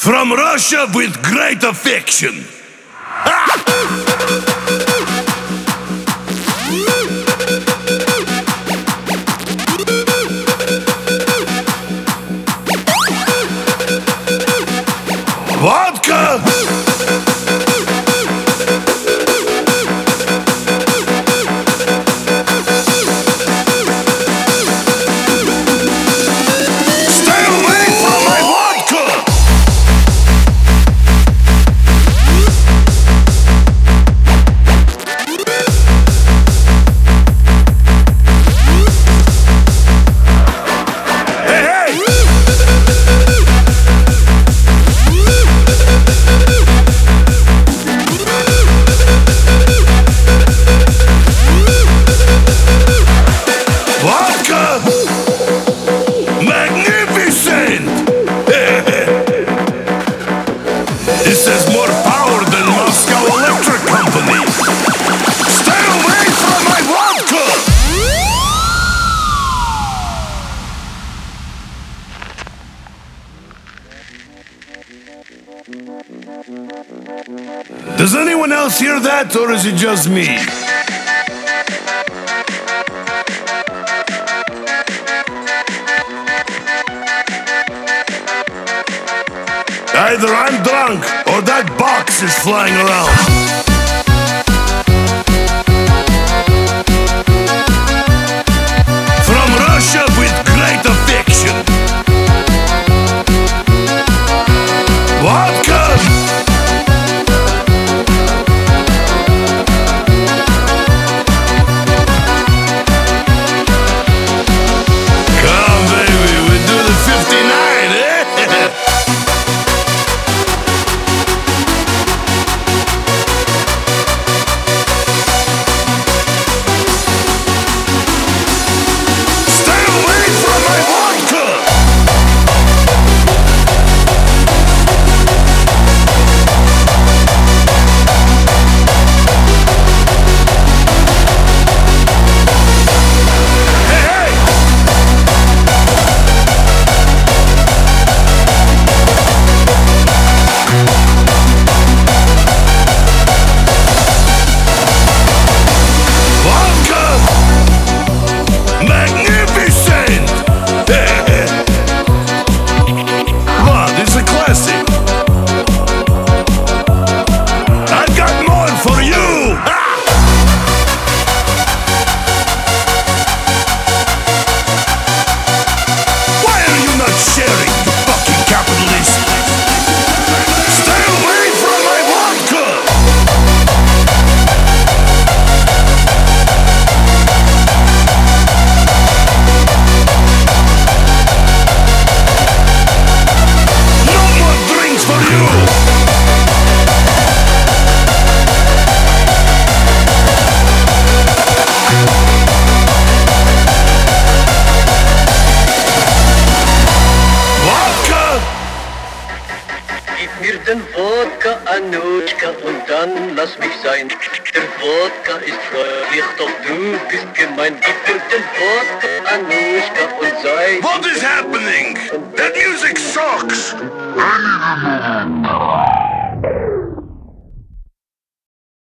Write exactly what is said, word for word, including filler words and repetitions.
From Russia with great affection. Vodka! Stay away from my vodka! Hey, hey! Vodka! Magnificent! This has more power than Moscow Electric Company. Stay away from my vodka! Does anyone else hear that, or is it just me? Either I'm drunk or that box is flying around. From Russia with great affection. Vodka! Come baby, we do the fifty-nine, eh? Stay away from my vodka! Hey, hey! Vodka! Magnificent! Wow, this is a classic. I've got more for you! Ha! Why are you not sharing, you fucking capitalist? Stay away from my vodka! No more drinks for you! Vodka! Gib mir den Wodka, Anuschka, und dann lass mich sein. Der Wodka ist fröhlich, doch du bist gemein. Gib mir den Wodka, Anuschka, und sei... What is happening? That music sucks!